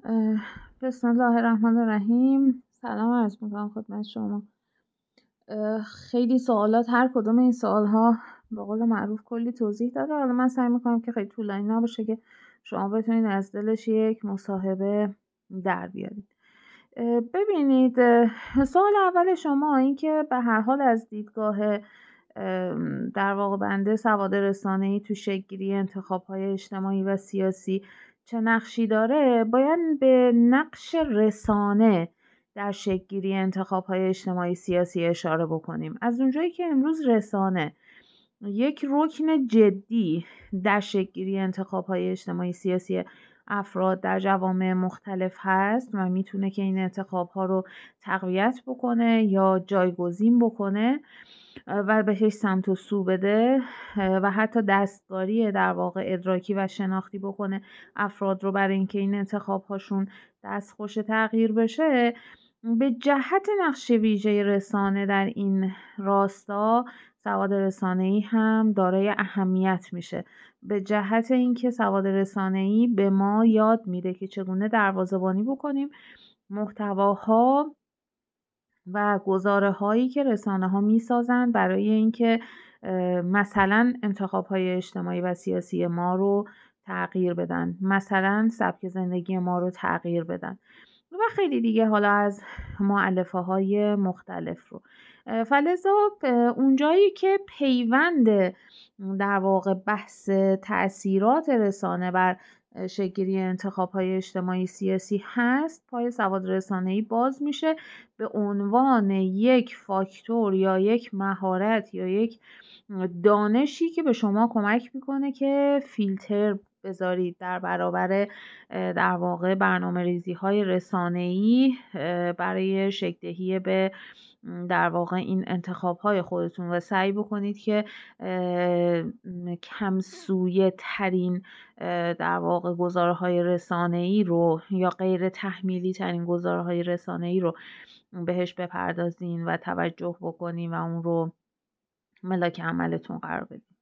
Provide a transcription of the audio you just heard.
اه، بسم الله الرحمن الرحیم. سلام عرض میکنم خدمت شما. خیلی سوالات، هر کدوم این سوالها به قول معروف کلی توضیح داره. حالا من سعی میکنم که خیلی طولانی نباشه که شما بتونید از دلش یک مصاحبه در بیارید. ببینید، سوال اول شما این که به هر حال از دیدگاه در واقع بنده سواد رسانه‌ای تو شکل‌گیری انتخاب‌های اجتماعی و سیاسی چه نقشی داره، باید به نقش رسانه در شکل‌گیری انتخاب‌های اجتماعی سیاسی اشاره بکنیم. از اونجایی که امروز رسانه یک رکن جدی در شکل‌گیری انتخاب‌های اجتماعی سیاسی افراد در جوامع مختلف هست و میتونه که این انتخاب‌ها رو تقویت بکنه یا جایگزین بکنه و بهش سمت و سو بده و حتی دستکاری در واقع ادراکی و شناختی بکنه افراد رو برای اینکه این انتخاب‌هاشون دستخوش تغییر بشه. به جهت نقش ویژه رسانه در این راستا سواد رسانه‌ای هم دارای اهمیت میشه، به جهت اینکه سواد رسانه‌ای به ما یاد میده که چگونه دروازه‌بانی بکنیم محتواها و گزاره‌هایی که رسانه‌ها میسازند برای اینکه مثلا انتخاب‌های اجتماعی و سیاسی ما رو تغییر بدن، مثلا سبک زندگی ما رو تغییر بدن و خیلی دیگه، حالا از مؤلفه‌های مختلف رو. فلذا اونجایی که پیوند در واقع بحث تأثیرات رسانه بر شکل‌گیری انتخاب‌های اجتماعی سیاسی هست، پای سواد رسانه‌ای باز میشه به عنوان یک فاکتور یا یک مهارت یا یک دانشی که به شما کمک میکنه که فیلتر بذارید در برابر در واقع برنامه‌ریزی‌های رسانه‌ای برای شکل دهی به در واقع این انتخاب‌های خودتون و سعی بکنید که کمسویه ترین در واقع گزارهای رسانه‌ای رو یا غیر تحمیلی ترین گزارهای رسانه‌ای رو بهش بپردازین و توجه بکنین و اون رو ملاک عملتون قرار بدین.